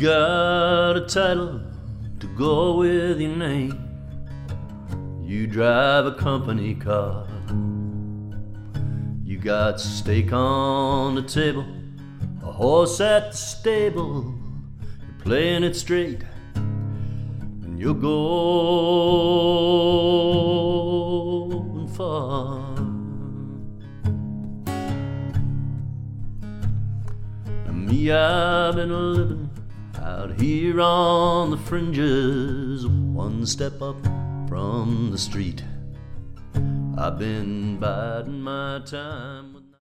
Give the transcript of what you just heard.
got a title to go with your name. You drive a company car. You got steak on the table, a horse at the stable. You're playing it straight, and you're going far. Now me, I've been living out here on the fringes, one step up from the street. I've been biding my time.